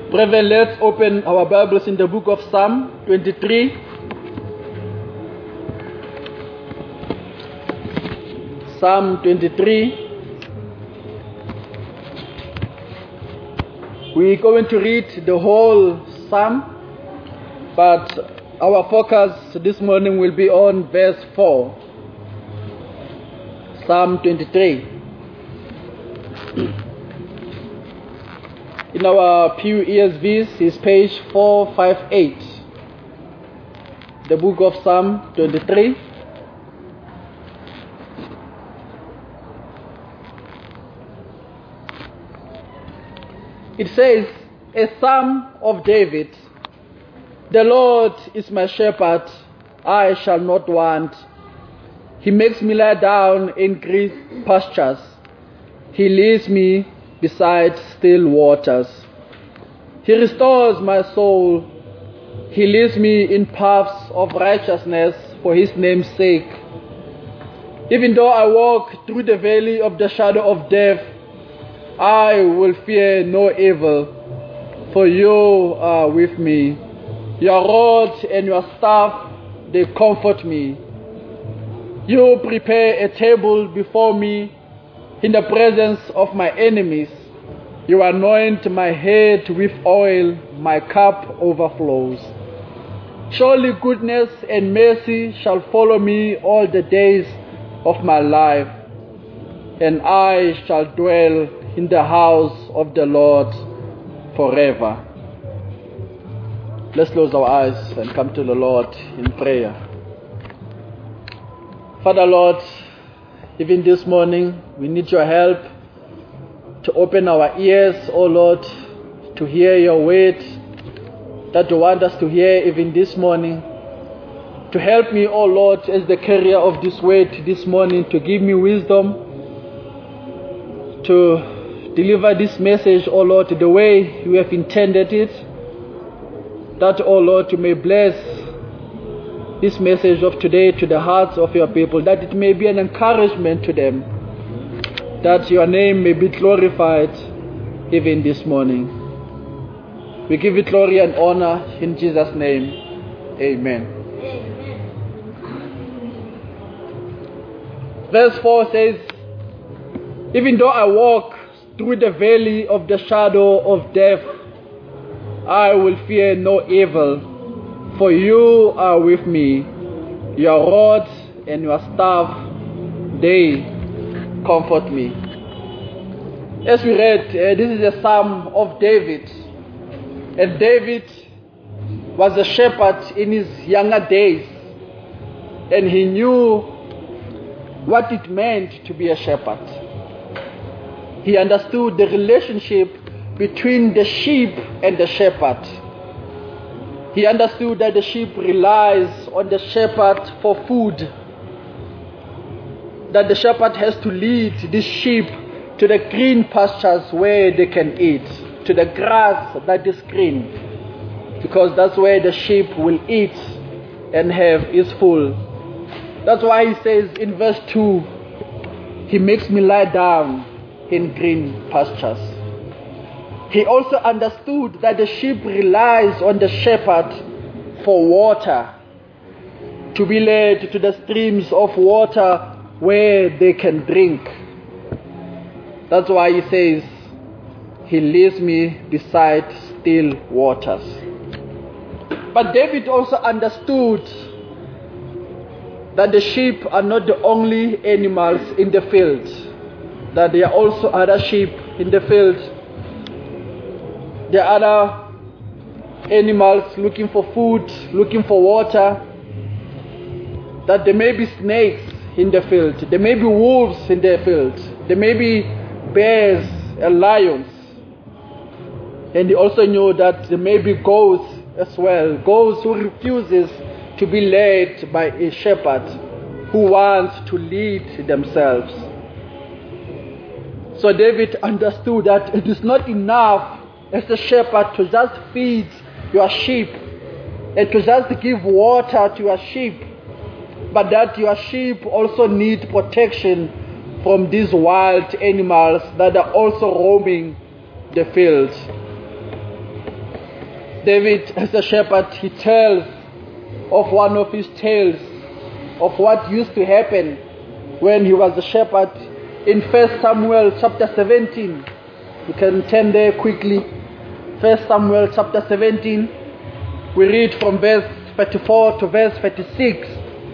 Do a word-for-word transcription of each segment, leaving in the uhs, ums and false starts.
Brethren, let's open our Bibles in the book of Psalm twenty-three. Psalm twenty-three. We're going to read the whole psalm, but our focus this morning will be on verse four. Psalm twenty-three. In our Pew E S Vs is page four fifty-eight. The book of Psalm twenty-three. It says, a psalm of David. The Lord is my shepherd, I shall not want. He makes me lie down in green pastures. He leads me beside still waters. He restores my soul. He leads me in paths of righteousness for his name's sake. Even though I walk through the valley of the shadow of death, I will fear no evil, for you are with me. Your rod and your staff, they comfort me. You prepare a table before me in the presence of my enemies. You anoint my head with oil, my cup overflows. Surely goodness and mercy shall follow me all the days of my life, and I shall dwell in the house of the Lord forever. Let's close our eyes and come to the Lord in prayer. Father Lord, even this morning, we need your help to open our ears, O Lord, to hear your word that you want us to hear even this morning. To help me, O Lord, as the carrier of this word this morning, to give me wisdom to deliver this message, O Lord, the way you have intended it. That, O Lord, you may bless this message of today to the hearts of your people, that it may be an encouragement to them, that your name may be glorified even this morning. We give you glory and honor in Jesus' name. Amen. Amen. Verse four says, even though I walk through the valley of the shadow of death, I will fear no evil. For you are with me, your rod and your staff, they comfort me. As we read, uh, this is a psalm of David. And David was a shepherd in his younger days. And he knew what it meant to be a shepherd. He understood the relationship between the sheep and the shepherd. He understood that the sheep relies on the shepherd for food. That the shepherd has to lead the sheep to the green pastures where they can eat, to the grass that is green, because that's where the sheep will eat and have its full. That's why he says in verse two, he makes me lie down in green pastures. He also understood that the sheep relies on the shepherd for water, to be led to the streams of water where they can drink. That's why he says, he leads me beside still waters. But David also understood that the sheep are not the only animals in the field, that there are also other sheep in the field. There are other animals looking for food, looking for water, that there may be snakes in the field, there may be wolves in the field, there may be bears and lions. And he also knew that there may be goats as well, goats who refuses to be led by a shepherd who wants to lead themselves. So David understood that it is not enough as a shepherd to just feed your sheep and to just give water to your sheep, but that your sheep also need protection from these wild animals that are also roaming the fields. David, as a shepherd, he tells of one of his tales of what used to happen when he was a shepherd in First Samuel chapter seventeen. You can turn there quickly. First Samuel chapter seventeen. We read from verse thirty-four to verse thirty-six.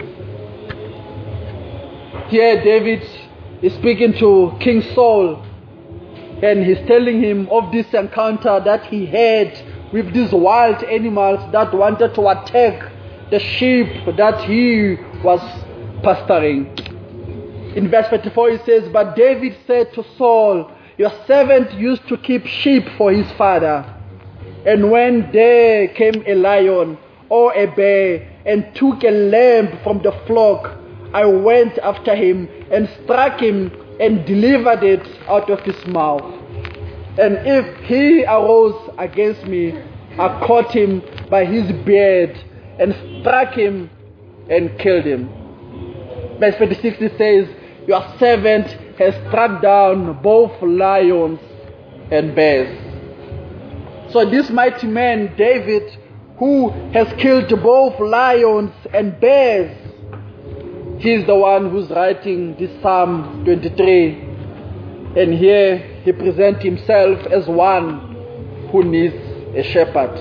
Here David is speaking to King Saul, and he's telling him of this encounter that he had with these wild animals that wanted to attack the sheep that he was pasturing. In verse thirty-four it says, "But David said to Saul, your servant used to keep sheep for his father. And when there came a lion or a bear and took a lamb from the flock, I went after him and struck him and delivered it out of his mouth. And if he arose against me, I caught him by his beard and struck him and killed him." Verse thirty-six it says, "Your servant has struck down both lions and bears." So this mighty man, David, who has killed both lions and bears, he is the one who's writing this Psalm twenty-three. And here he presents himself as one who needs a shepherd.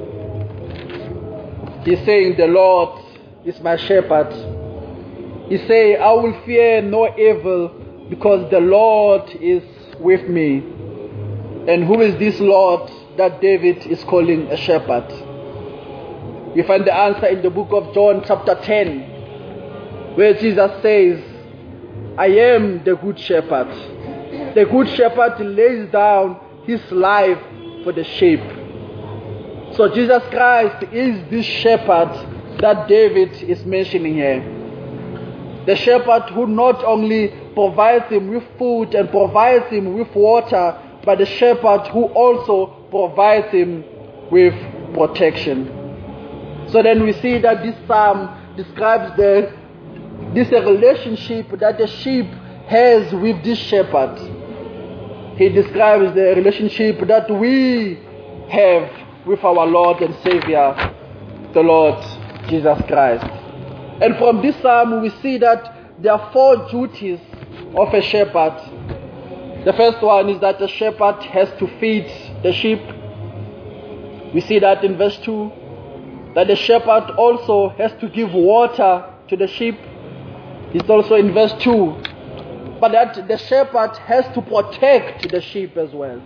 He's saying, "The Lord is my shepherd." He says, "I will fear no evil because the Lord is with me." And who is this Lord that David is calling a shepherd? We find the answer in the book of John chapter ten, where Jesus says, "I am the good shepherd. The good shepherd lays down his life for the sheep." So Jesus Christ is this shepherd that David is mentioning here. The shepherd who not only provides him with food and provides him with water, but the shepherd who also provides him with protection. So then we see that this psalm describes the this relationship that the sheep has with this shepherd. He describes the relationship that we have with our Lord and Savior, the Lord Jesus Christ. And from this psalm we see that there are four duties of a shepherd. The first one is that the shepherd has to feed the sheep. We see that in verse two, that the shepherd also has to give water to the sheep. It's also in verse two. But that the shepherd has to protect the sheep as well.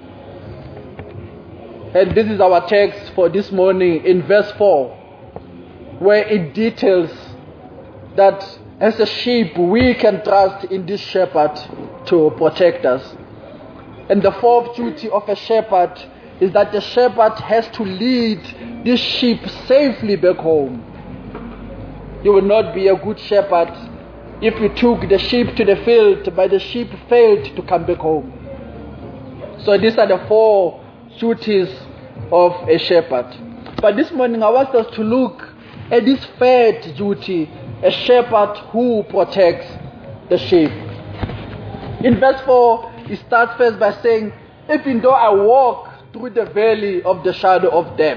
And this is our text for this morning in verse four, where it details that as a sheep we can trust in this shepherd to protect us. And the fourth duty of a shepherd is that the shepherd has to lead this sheep safely back home. You will not be a good shepherd if you took the sheep to the field, but the sheep failed to come back home. So these are the four duties of a shepherd. But this morning I want us to look at this third duty, a shepherd who protects the sheep. In verse four, it starts first by saying, "Even though I walk through the valley of the shadow of death."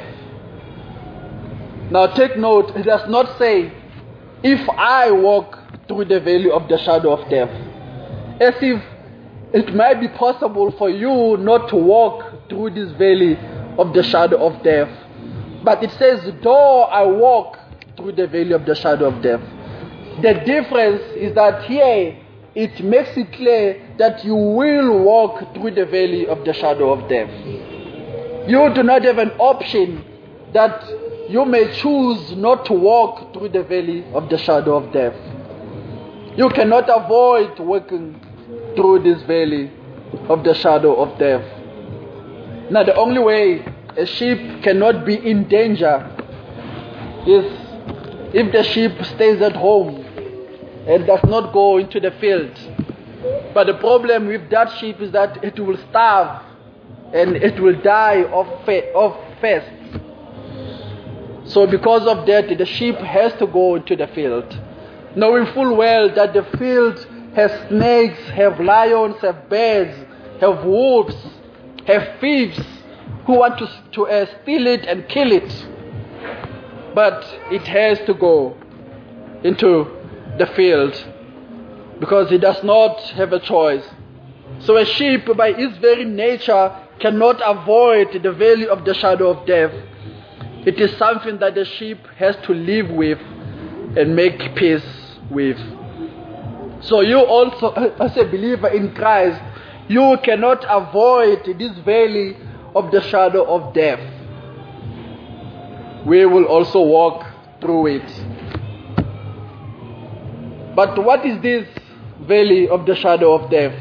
Now take note, it does not say, "If I walk through the valley of the shadow of death," as if it might be possible for you not to walk through this valley of the shadow of death. But it says, "Though I walk through the valley of the shadow of death." The difference is that here it makes it clear that you will walk through the valley of the shadow of death. You do not have an option that you may choose not to walk through the valley of the shadow of death. You cannot avoid walking through this valley of the shadow of death. Now the only way a sheep cannot be in danger is if the sheep stays at home and does not go into the field. But the problem with that sheep is that it will starve and it will die of, fa- of thirst. So because of that, the sheep has to go into the field, knowing full well that the field has snakes, have lions, have bears, have wolves, have thieves, who want to, to uh, steal it and kill it. But it has to go into the field because it does not have a choice. So a sheep by its very nature cannot avoid the valley of the shadow of death. It is something that the sheep has to live with and make peace with. So you also, as a believer in Christ, you cannot avoid this valley of the shadow of death. We will also walk through it. But what is this valley of the shadow of death?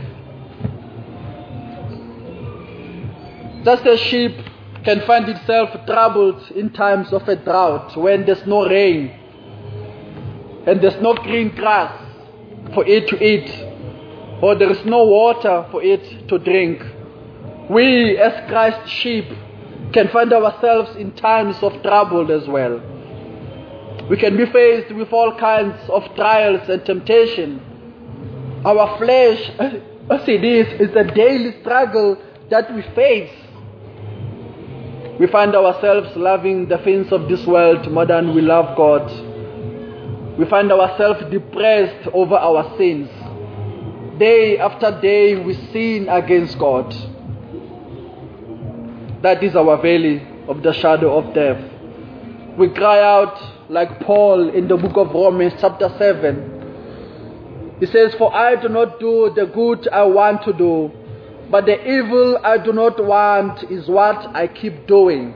Just as sheep can find itself troubled in times of a drought, when there's no rain and there's no green grass for it to eat, or there is no water for it to drink. We as Christ's sheep can find ourselves in times of trouble as well. We can be faced with all kinds of trials and temptation. Our flesh, as it is, is a daily struggle that we face. We find ourselves loving the things of this world more than we love God. We find ourselves depressed over our sins. Day after day we sin against God. That is our valley of the shadow of death. We cry out like Paul in the book of Romans chapter seven. He says, "For I do not do the good I want to do, but the evil I do not want is what I keep doing."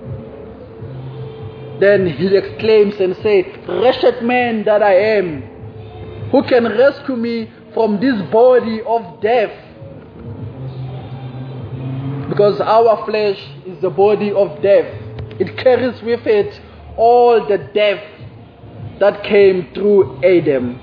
Then he exclaims and says, "Wretched man that I am, who can rescue me from this body of death?" Because our flesh is the body of death. It carries with it all the death that came through Adam.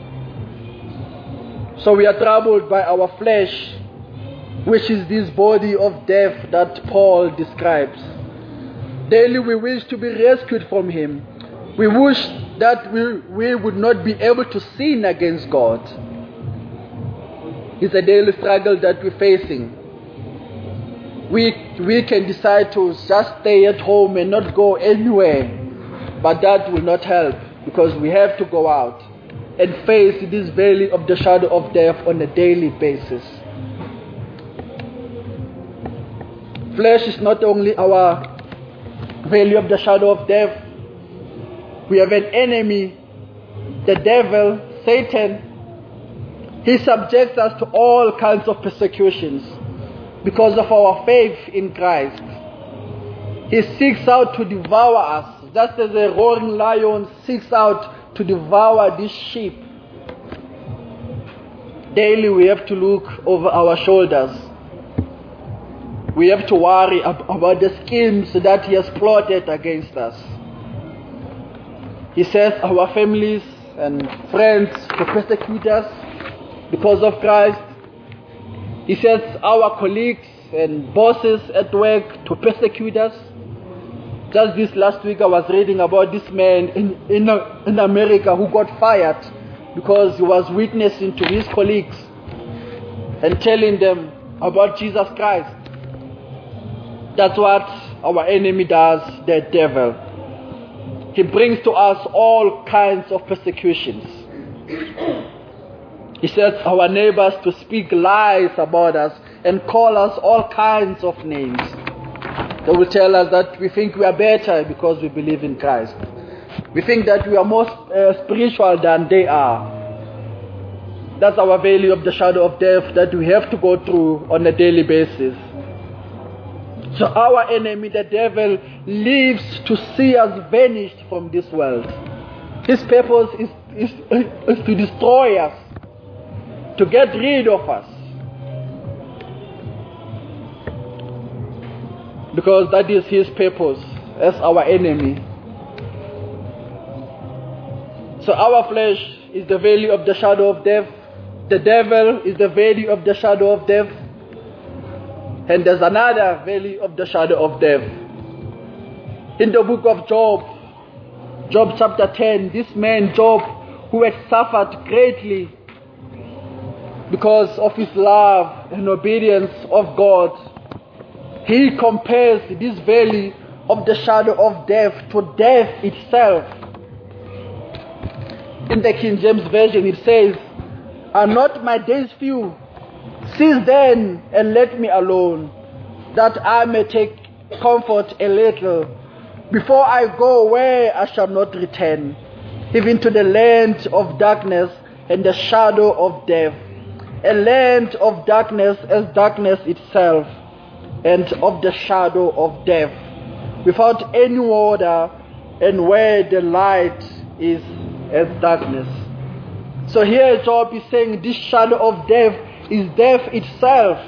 So we are troubled by our flesh, which is this body of death that Paul describes. Daily we wish to be rescued from him. We wish that we, we would not be able to sin against God. It's a daily struggle that we're facing. We, we can decide to just stay at home and not go anywhere, but that will not help because we have to go out and face this valley of the shadow of death on a daily basis. Flesh is not only our valley of the shadow of death. We have an enemy, the devil, Satan. He subjects us to all kinds of persecutions because of our faith in Christ. He seeks out to devour us, just as a roaring lion seeks out to devour this sheep. Daily we have to look over our shoulders. We have to worry ab- about the schemes that he has plotted against us. He says our families and friends to persecute us because of Christ. He says our colleagues and bosses at work to persecute us. Just this last week I was reading about this man in, in, in America who got fired because he was witnessing to his colleagues and telling them about Jesus Christ. That's what our enemy does, the devil. He brings to us all kinds of persecutions. He sets our neighbors to speak lies about us and call us all kinds of names. They will tell us that we think we are better because we believe in Christ. We think that we are more uh, spiritual than they are. That's our valley of the shadow of death that we have to go through on a daily basis. So our enemy, the devil, lives to see us vanished from this world. His purpose is, is, is to destroy us, to get rid of us. Because that is his purpose as our enemy. So our flesh is the valley of the shadow of death. The devil is the valley of the shadow of death. And there's another valley of the shadow of death. In the book of Job, Job chapter ten, this man Job, who had suffered greatly because of his love and obedience of God, he compares this valley of the shadow of death to death itself. In the King James Version it says, "Are not my days few? Cease then and let me alone, that I may take comfort a little, before I go where I shall not return, even to the land of darkness and the shadow of death, a land of darkness as darkness itself, and of the shadow of death, without any water, and where the light is as darkness." So here Job is saying this shadow of death is death itself.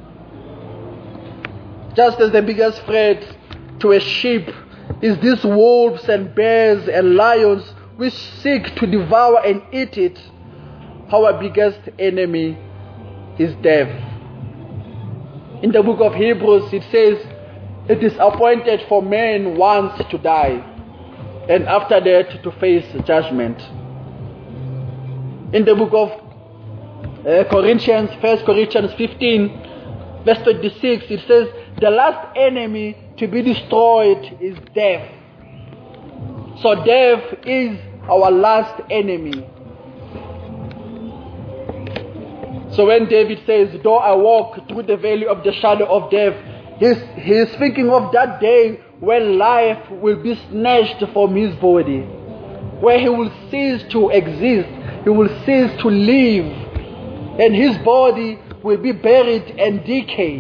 Just as the biggest threat to a sheep is these wolves and bears and lions which seek to devour and eat it, our biggest enemy is death. In the book of Hebrews it says, "It is appointed for man once to die, and after that to face judgment." In the book of uh, Corinthians, First Corinthians fifteen, verse twenty-six, it says, "The last enemy to be destroyed is death." So death is our last enemy. So when David says, "Though I walk through the valley of the shadow of death," he's, he's thinking of that day when life will be snatched from his body, where he will cease to exist, he will cease to live, and his body will be buried and decay.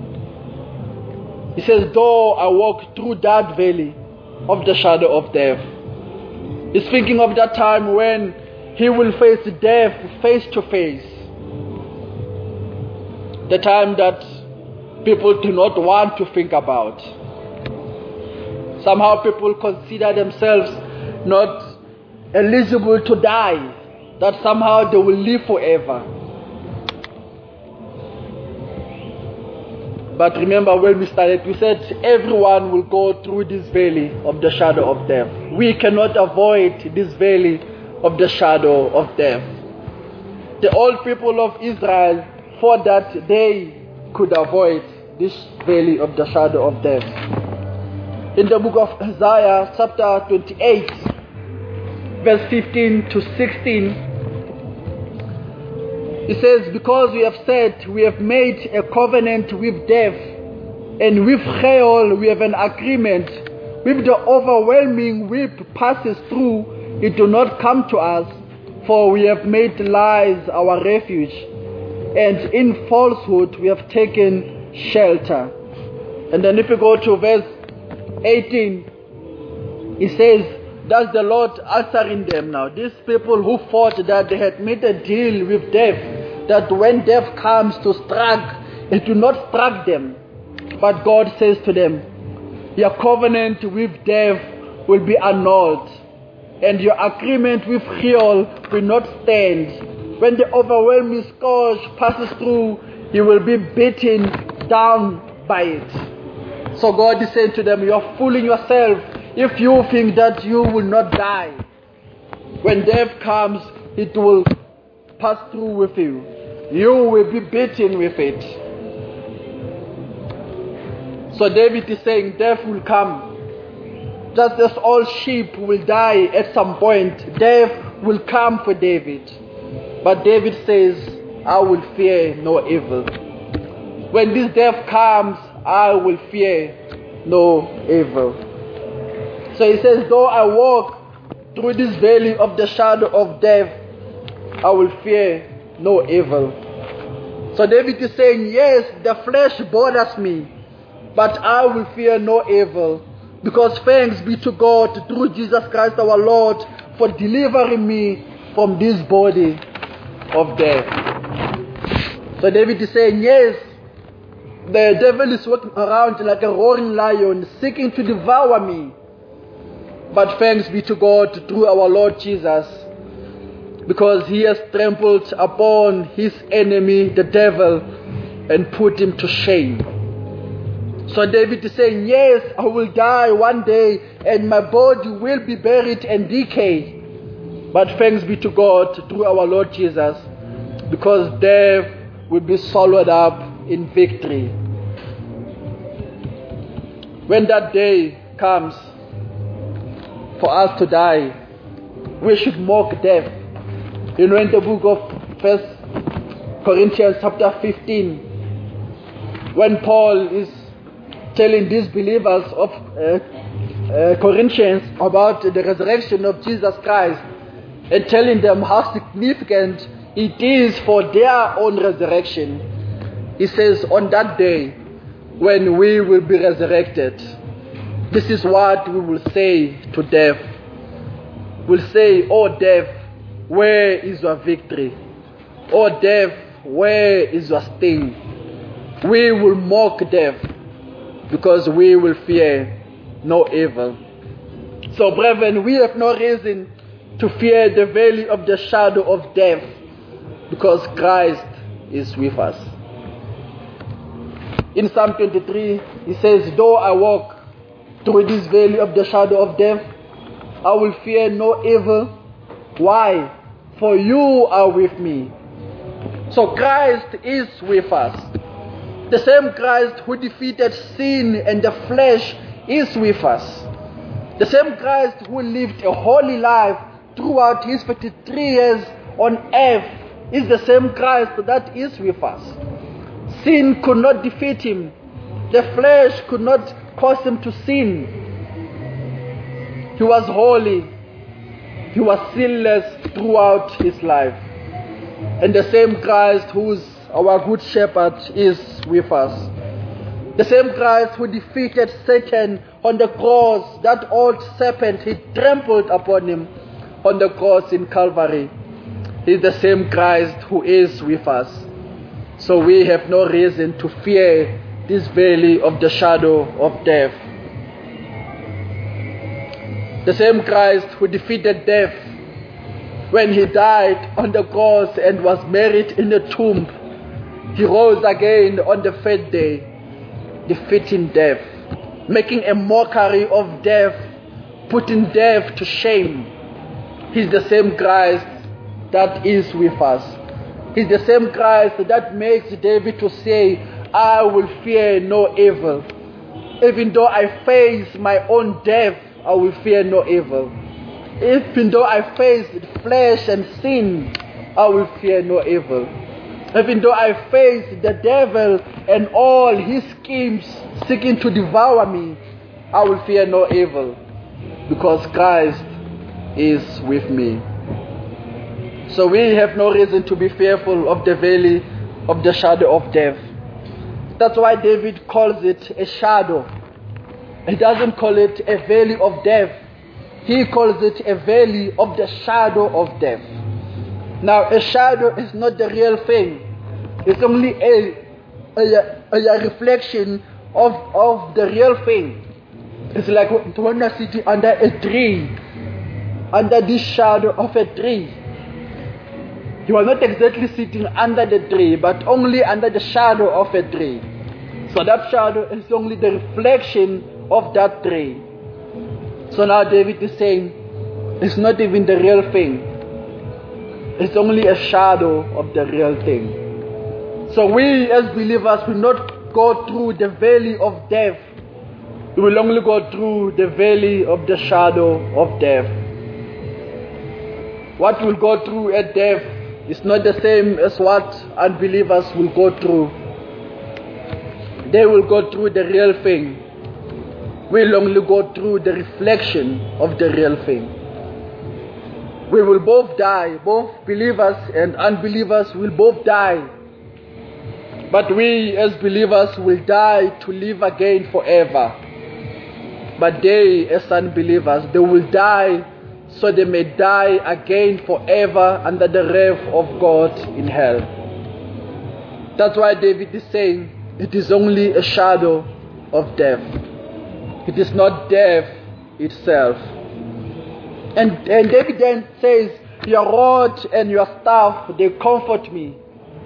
He says, "Though I walk through that valley of the shadow of death." He's thinking of that time when he will face death face to face. The time that people do not want to think about. Somehow people consider themselves not eligible to die, that somehow they will live forever. But remember, when we started, we said everyone will go through this valley of the shadow of death. We cannot avoid this valley of the shadow of death. The old people of Israel thought that they could avoid this valley of the shadow of death. In the book of Isaiah, chapter twenty-eight, verse fifteen to sixteen, it says, "Because we have said, we have made a covenant with death, and with Sheol we have an agreement. With the overwhelming whip passes through, it do not come to us, for we have made lies our refuge, and in falsehood we have taken shelter." And then if you go to verse eighteen, it says, "That's the Lord answering them now." These people who thought that they had made a deal with death, that when death comes to strike, it will not strike them. But God says to them, "Your covenant with death will be annulled, and your agreement with Sheol will not stand. When the overwhelming scourge passes through, you will be beaten down by it." So God is saying to them, "You're fooling yourself if you think that you will not die. When death comes, it will pass through with you. You will be beaten with it." So David is saying death will come. Just as all sheep will die at some point, death will come for David. But David says, "I will fear no evil." When this death comes, I will fear no evil. So he says, "Though I walk through this valley of the shadow of death, I will fear no evil." So David is saying, yes, the flesh bothers me, but I will fear no evil, because thanks be to God through Jesus Christ our Lord for delivering me from this body of death. So David is saying, yes, the devil is walking around like a roaring lion, seeking to devour me. But thanks be to God through our Lord Jesus, because he has trampled upon his enemy, the devil, and put him to shame. So David is saying, yes, I will die one day, and my body will be buried and decay. But thanks be to God through our Lord Jesus, because death will be swallowed up in victory. when that day comes for us to die, we should mock death. You know, in the book of First Corinthians chapter fifteen, when Paul is telling these believers of uh, uh, Corinthians about the resurrection of Jesus Christ and telling them how significant it is for their own resurrection, he says, on that day when we will be resurrected, this is what we will say to death. We'll say, "Oh death, where is your victory? Oh death, where is your sting?" We will mock death because we will fear no evil. So brethren, we have no reason to fear the valley of the shadow of death because Christ is with us. In Psalm twenty-three, he says, "Though I walk through this valley of the shadow of death, I will fear no evil." Why? For you are with me. So Christ is with us. The same Christ who defeated sin and the flesh is with us. The same Christ who lived a holy life throughout his forty-three years on earth is the same Christ that is with us. Sin could not defeat him. The flesh could not cause him to sin. He was holy. He was sinless throughout his life. And the same Christ who's our good shepherd is with us. The same Christ who defeated Satan on the cross, that old serpent, he trampled upon him on the cross in Calvary, is the same Christ who is with us. So we have no reason to fear this valley of the shadow of death. The same Christ who defeated death when he died on the cross and was buried in the tomb, he rose again on the third day, defeating death, making a mockery of death, putting death to shame. He's the same Christ that is with us. He's the same Christ that makes David to say, "I will fear no evil. Even though I face my own death, I will fear no evil. Even though I face flesh and sin, I will fear no evil. Even though I face the devil and all his schemes seeking to devour me, I will fear no evil, because Christ is with me." So we have no reason to be fearful of the valley of the shadow of death. That's why David calls it a shadow. He doesn't call it a valley of death. He calls it a valley of the shadow of death. Now, a shadow is not the real thing. It's only a, a, a reflection of, of the real thing. It's like when you're sitting under a tree, under the shadow of a tree. You are not exactly sitting under the tree, but only under the shadow of a tree. So that shadow is only the reflection of that tree. So now David is saying, it's not even the real thing. It's only a shadow of the real thing. So we as believers will not go through the valley of death. We will only go through the valley of the shadow of death. What we'll go through at death is not the same as what unbelievers will go through. They will go through the real thing. We'll only go through the reflection of the real thing. We will both die. Both believers and unbelievers will both die. But we as believers will die to live again forever. But they as unbelievers, they will die so they may die again forever under the wrath of God in hell. That's why David is saying, it is only a shadow of death. It is not death itself. And, and David then says, your rod and your staff, they comfort me.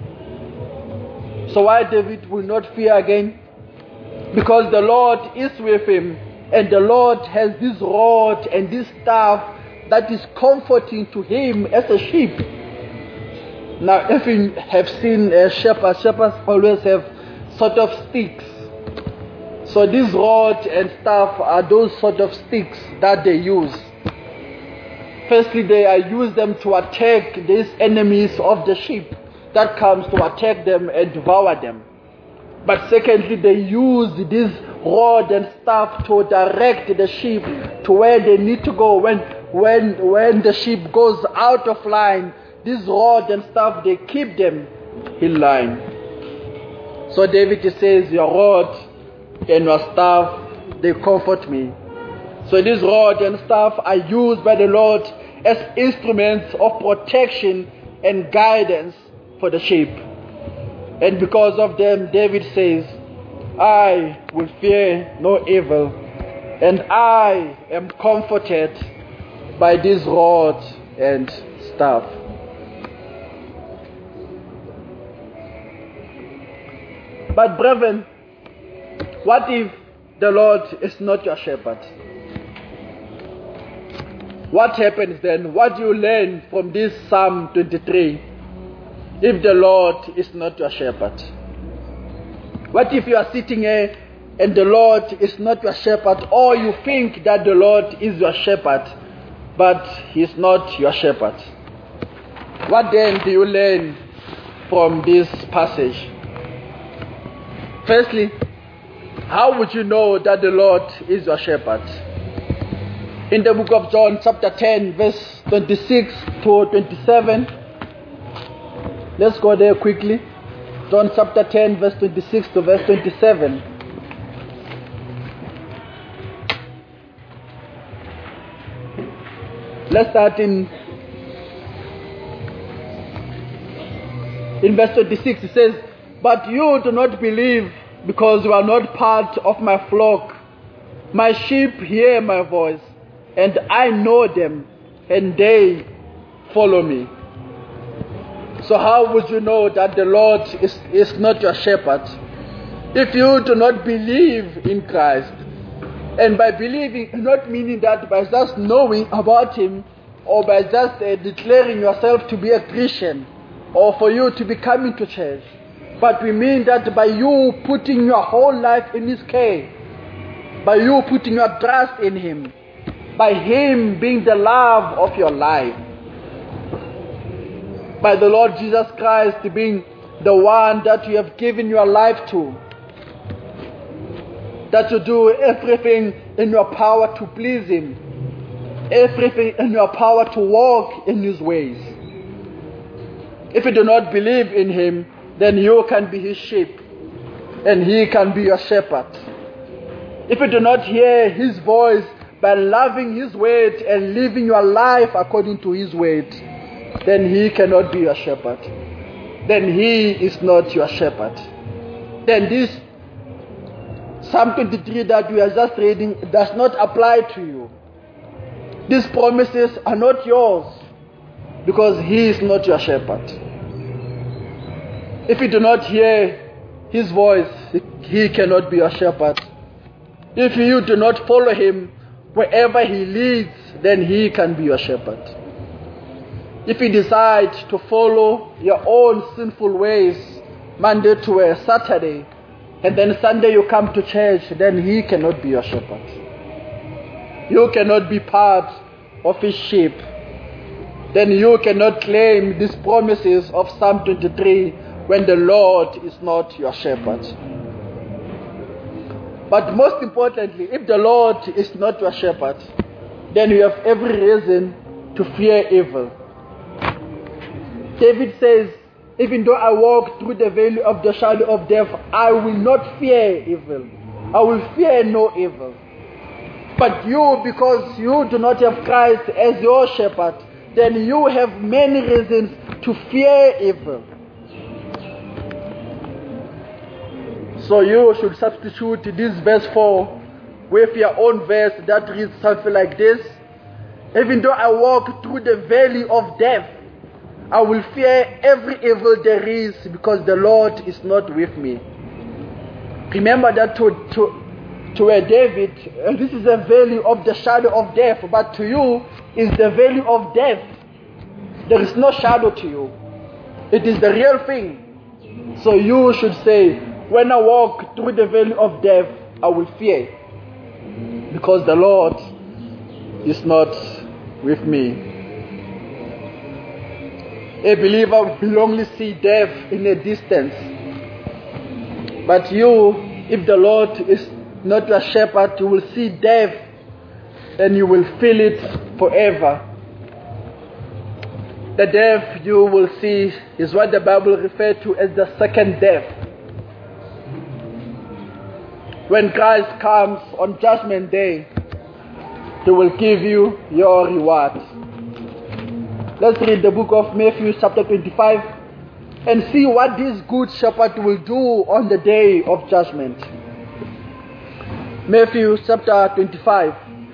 So why David will not fear again? Because the Lord is with him, and the Lord has this rod and this staff that is comforting to him as a sheep. Now, if you have seen a shepherd, shepherds always have sort of sticks, So these rod and staff are those sort of sticks that they use. Firstly, they are use them to attack these enemies of the sheep that comes to attack them and devour them. But secondly, they use this rod and staff to direct the sheep to where they need to go. When, when, when the sheep goes out of line, this rod and staff, they keep them in line. So David says, your rod and your staff, they comfort me. So this rod and staff are used by the Lord as instruments of protection and guidance for the sheep. And because of them, David says, I will fear no evil, and I am comforted by this rod and staff. But brethren, what if the Lord is not your shepherd? What happens then? What do you learn from this Psalm twenty-three? If the Lord is not your shepherd? What if you are sitting here and the Lord is not your shepherd, or you think that the Lord is your shepherd, but He is not your shepherd? What then do you learn from this passage? Firstly, how would you know that the Lord is your shepherd? In the book of John chapter ten, verse twenty-six to twenty-seven, let's go there quickly. John chapter ten, verse twenty-six to verse twenty-seven. Let's start in, in verse twenty-six. It says, but you do not believe because you are not part of my flock. My sheep hear my voice, and I know them, and they follow me. So how would you know that the Lord is, is not your shepherd? If you do not believe in Christ. And by believing, not meaning that by just knowing about Him, or by just uh, declaring yourself to be a Christian, or for you to be coming to church. But we mean that by you putting your whole life in His care, by you putting your trust in Him, by Him being the love of your life, by the Lord Jesus Christ being the one that you have given your life to, that you do everything in your power to please Him, everything in your power to walk in His ways. If you do not believe in Him, then you can be His sheep, and He can be your shepherd. If you do not hear His voice by loving His word and living your life according to His word, then He cannot be your shepherd. Then He is not your shepherd. Then this Psalm twenty-three that we are just reading does not apply to you. These promises are not yours because He is not your shepherd. If you do not hear His voice, He cannot be your shepherd. If you do not follow Him wherever He leads, then He can be your shepherd. If you decide to follow your own sinful ways, Monday to a Saturday, and then Sunday you come to church, then He cannot be your shepherd. You cannot be part of His sheep. Then you cannot claim these promises of Psalm twenty-three when the Lord is not your shepherd. But most importantly, if the Lord is not your shepherd, then you have every reason to fear evil. David says, even though I walk through the valley of the shadow of death, I will not fear evil. I will fear no evil. But you, because you do not have Christ as your shepherd, then you have many reasons to fear evil. So you should substitute this verse four with your own verse that reads something like this. Even though I walk through the valley of death, I will fear every evil there is because the Lord is not with me. Remember that to, to, to a David, uh, this is a valley of the shadow of death, but to you is the valley of death. There is no shadow to you. It is the real thing. So you should say, when I walk through the valley of death, I will fear, because the Lord is not with me. A believer will only see death in a distance. But you, if the Lord is not your shepherd, you will see death and you will feel it forever. The death you will see is what the Bible refers to as the second death. When Christ comes on Judgment Day, He will give you your reward. Let's read the book of Matthew chapter twenty-five and see what this good shepherd will do on the day of judgment. Matthew chapter twenty-five,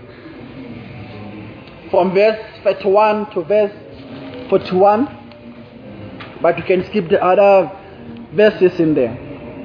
from verse thirty-one to verse forty-one, but you can skip the other verses in there.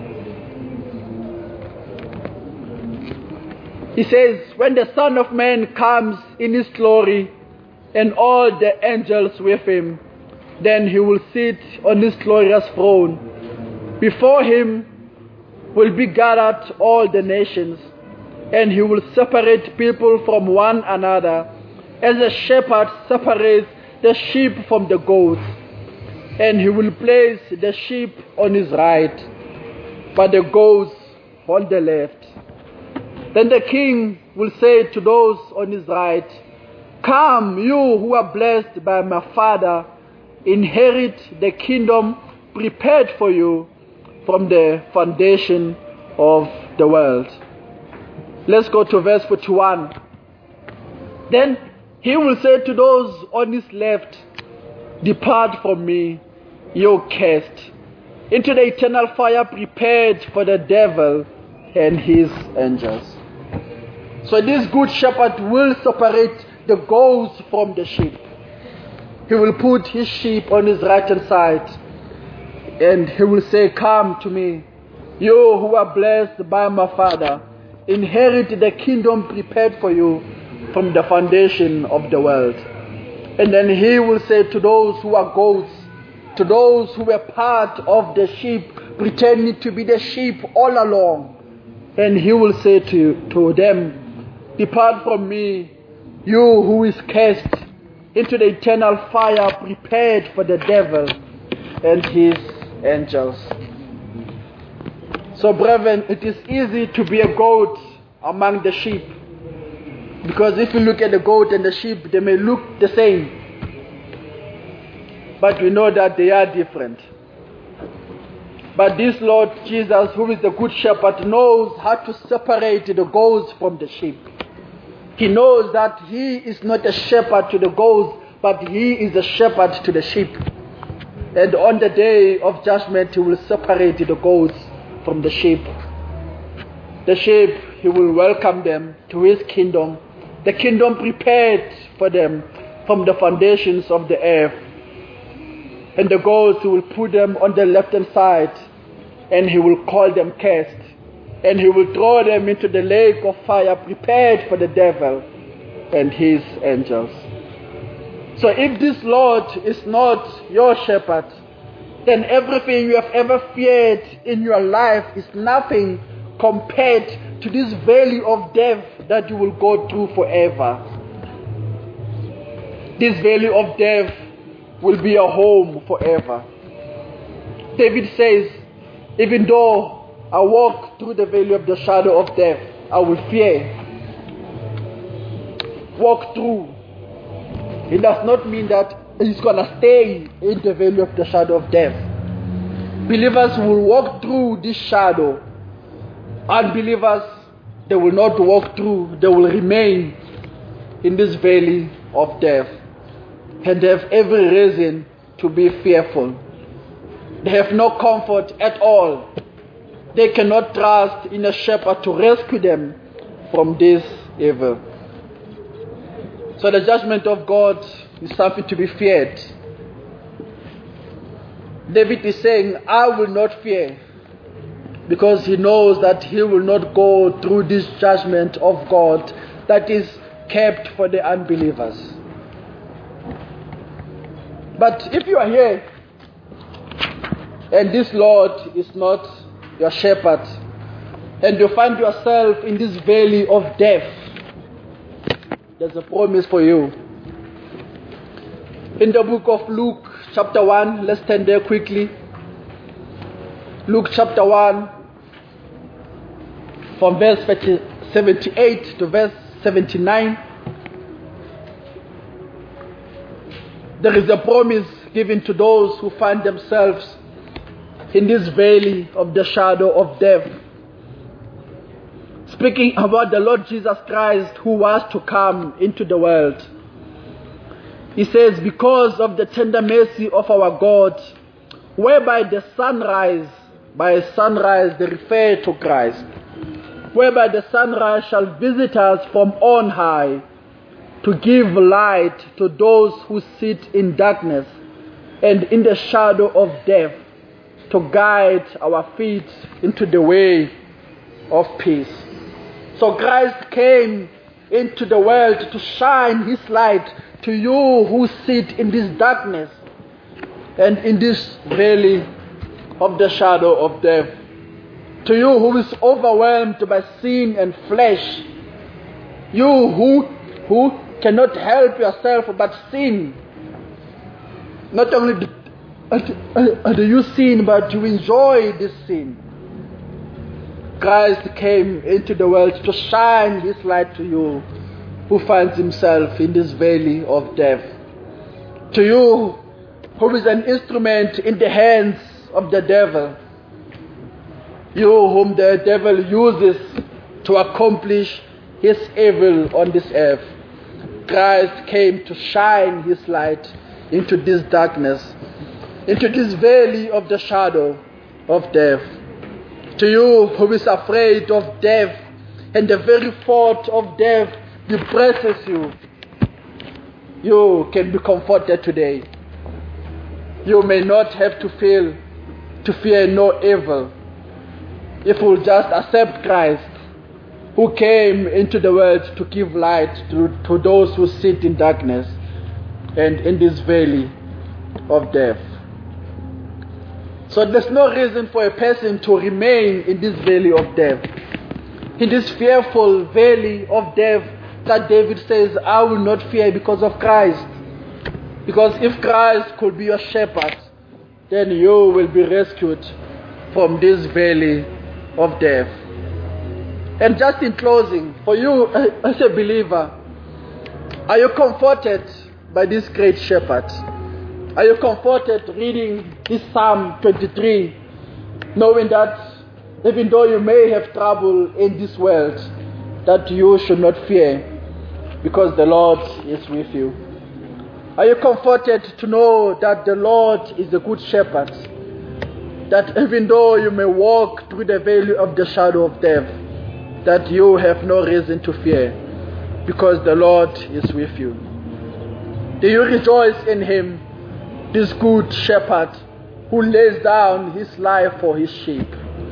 He says, when the Son of Man comes in His glory and all the angels with Him, then He will sit on His glorious throne. Before Him will be gathered all the nations, and He will separate people from one another, as a shepherd separates the sheep from the goats. And He will place the sheep on His right, but the goats on the left. Then the King will say to those on His right, come, you who are blessed by my Father, inherit the kingdom prepared for you from the foundation of the world. Let's go to verse forty-one. Then He will say to those on His left, depart from me, you cursed, into the eternal fire prepared for the devil and his angels. So this good shepherd will separate the goats from the sheep. He will put His sheep on His right hand side, and He will say, come to me, you who are blessed by my Father, inherit the kingdom prepared for you from the foundation of the world. And then He will say to those who are goats, to those who were part of the sheep, pretending to be the sheep all along, and He will say to, to them, depart from me, you who is cast into the eternal fire prepared for the devil and his angels. So brethren, it is easy to be a goat among the sheep, because if you look at the goat and the sheep, they may look the same, but we know that they are different. But this Lord Jesus, who is the good shepherd, knows how to separate the goats from the sheep. He knows that He is not a shepherd to the goats, but He is a shepherd to the sheep. And on the day of judgment, He will separate the goats from the sheep. The sheep, He will welcome them to His kingdom, the kingdom prepared for them from the foundations of the earth. And the goats, He will put them on the left-hand side, and He will call them cursed. And He will throw them into the lake of fire prepared for the devil and his angels. So if this Lord is not your shepherd, then everything you have ever feared in your life is nothing compared to this valley of death that you will go through forever. This valley of death will be a home forever. David says, even though I walk through the valley of the shadow of death, I will fear. Walk through. It does not mean that he's going to stay in the valley of the shadow of death. Believers will walk through this shadow. Unbelievers, they will not walk through. They will remain in this valley of death. And they have every reason to be fearful. They have no comfort at all. They cannot trust in a shepherd to rescue them from this evil. So the judgment of God is something to be feared. David is saying, I will not fear, because he knows that he will not go through this judgment of God that is kept for the unbelievers. But if you are here and this Lord is not your shepherd, and you find yourself in this valley of death, there's a promise for you. In the book of Luke, chapter one, let's turn there quickly. Luke chapter one, from verse seventy-eight to verse seventy-nine. There is a promise given to those who find themselves in this valley of the shadow of death. Speaking about the Lord Jesus Christ who was to come into the world. He says, because of the tender mercy of our God, whereby the sunrise, by sunrise they refer to Christ, whereby the sunrise shall visit us from on high, to give light to those who sit in darkness and in the shadow of death, to guide our feet into the way of peace. So Christ came into the world to shine his light to you who sit in this darkness and in this valley of the shadow of death. To you who is overwhelmed by sin and flesh. You who, who cannot help yourself but sin. Not only do, do you sin, but you enjoy this sin. Christ came into the world to shine his light to you who finds himself in this valley of death. To you who is an instrument in the hands of the devil. You whom the devil uses to accomplish his evil on this earth. Christ came to shine his light into this darkness, into this valley of the shadow of death. To you who is afraid of death, and the very thought of death depresses you, you can be comforted today. You may not have to feel, to fear no evil, if you will just accept Christ, who came into the world to give light to, to those who sit in darkness and in this valley of death. So there's no reason for a person to remain in this valley of death, in this fearful valley of death that David says, I will not fear because of Christ. Because if Christ could be your shepherd, then you will be rescued from this valley of death. And just in closing, for you as a believer, are you comforted by this great shepherd? Are you comforted reading this Psalm twenty-three, knowing that even though you may have trouble in this world, that you should not fear, because the Lord is with you? Are you comforted to know that the Lord is a good shepherd, that even though you may walk through the valley of the shadow of death, that you have no reason to fear, because the Lord is with you? Do you rejoice in him, this good shepherd who lays down his life for his sheep?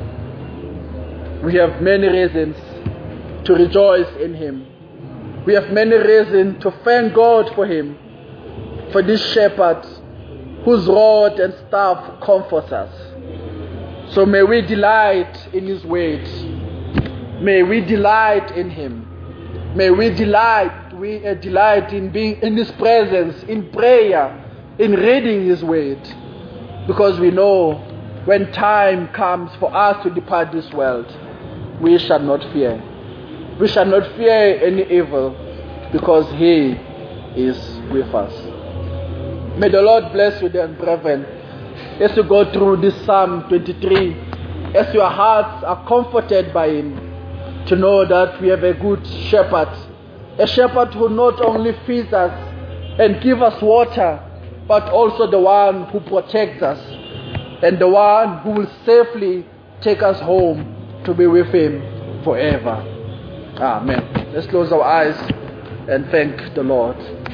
We have many reasons to rejoice in him. We have many reasons to thank God for him, for this shepherd whose rod and staff comforts us. So may we delight in his words. May we delight in him. May we delight, we uh, delight in being in his presence, in prayer, in reading his word. Because we know when time comes for us to depart this world, we shall not fear. We shall not fear any evil, because he is with us. May the Lord bless you then, brethren, as you go through this Psalm twenty-three, as your hearts are comforted by him, to know that we have a good shepherd, a shepherd who not only feeds us and gives us water, but also the one who protects us, and the one who will safely take us home to be with him forever. Amen. Let's close our eyes and thank the Lord.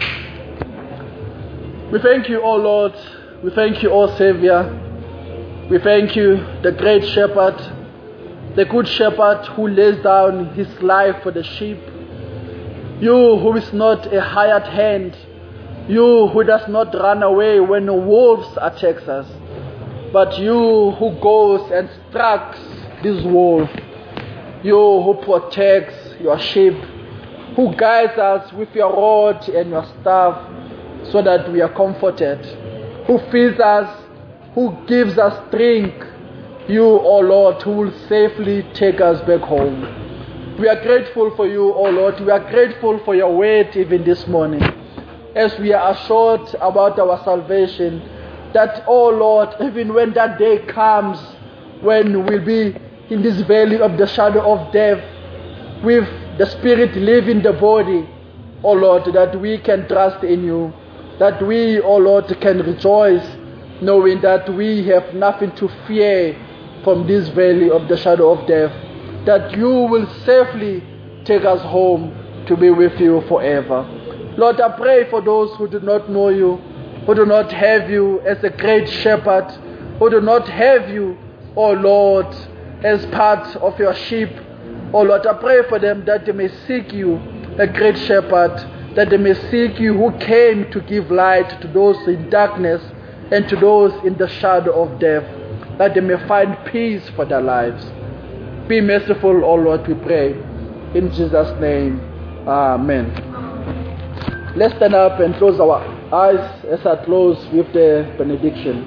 We thank you, O Lord. We thank you, O Savior. We thank you, the great shepherd, the good shepherd who lays down his life for the sheep. You who is not a hired hand, you who does not run away when wolves attack us, but you who goes and strikes this wolf You who protects your sheep, who guides us with your rod and your staff so that we are comforted, who feeds us, who gives us strength. You, O Lord, who will safely take us back home. We are grateful for you, O Lord. We are grateful for your word even this morning. As we are assured about our salvation, that, O Lord, even when that day comes, when we'll be in this valley of the shadow of death, with the spirit leaving the body, O Lord, that we can trust in you, that we, O Lord, can rejoice, knowing that we have nothing to fear from this valley of the shadow of death, that you will safely take us home to be with you forever. Lord, I pray for those who do not know you, who do not have you as a great shepherd, who do not have you, O Lord, as part of your sheep. Oh Lord, I pray for them that they may seek you, a great shepherd, that they may seek you who came to give light to those in darkness and to those in the shadow of death, that they may find peace for their lives. Be merciful, O Lord, we pray. In Jesus' name, amen. Let's stand up and close our eyes as I close with the benediction.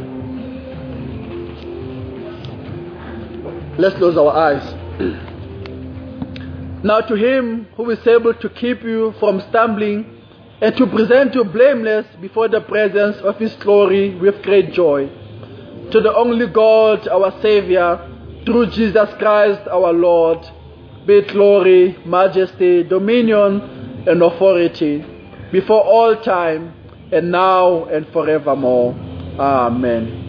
Let's close our eyes. Now to him who is able to keep you from stumbling and to present you blameless before the presence of his glory with great joy. To the only God, our Savior, through Jesus Christ our Lord, be glory, majesty, dominion, and authority before all time, and now and forevermore. Amen.